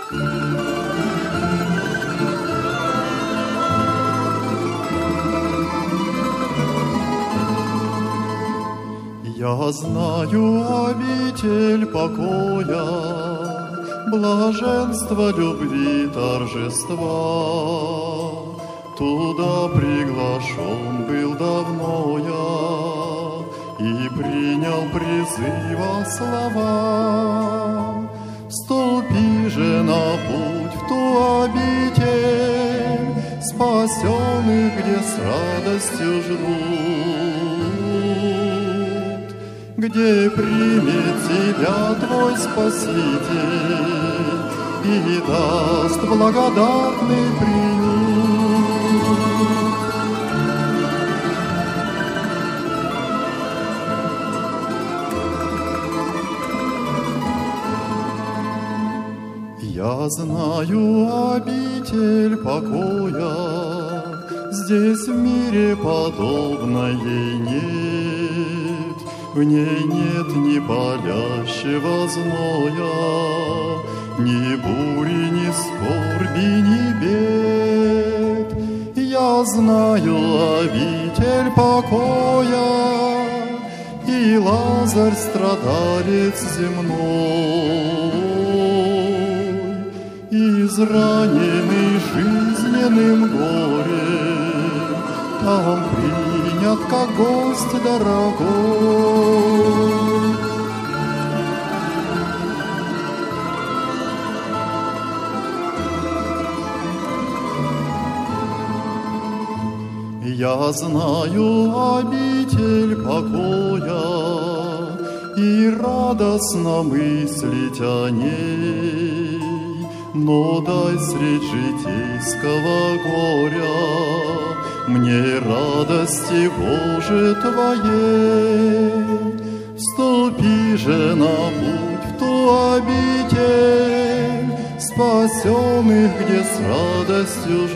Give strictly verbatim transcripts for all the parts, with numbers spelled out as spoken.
Я знаю обитель покоя, блаженства, любви, торжества. Туда приглашен был давно я и принял призыва слова. Вступи же на путь в ту обитель спасенных, где с радостью ждут, где примет тебя твой Спаситель и даст благодатный приют. Я знаю обитель покоя, здесь в мире подобной ей нет. В ней нет ни палящего зноя, ни бури, ни скорби, ни бед. Я знаю обитель покоя, и Лазарь, страдалец земной, израненный жизненным горем, там принят как гость дорогой. Я знаю обитель покоя и радостно мыслить о ней, но дай средь житейского горя мне радости, Боже, Твоей. Вступи же на путь в ту обитель спасенных, где с радостью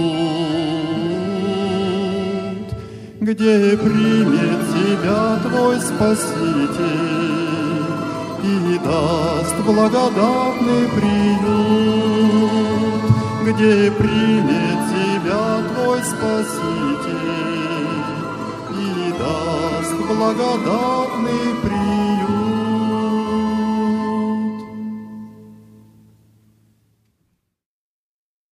ждут, где примет тебя твой Спаситель и даст благодатный приют, где примет тебя твой Спаситель и даст благодатный приют.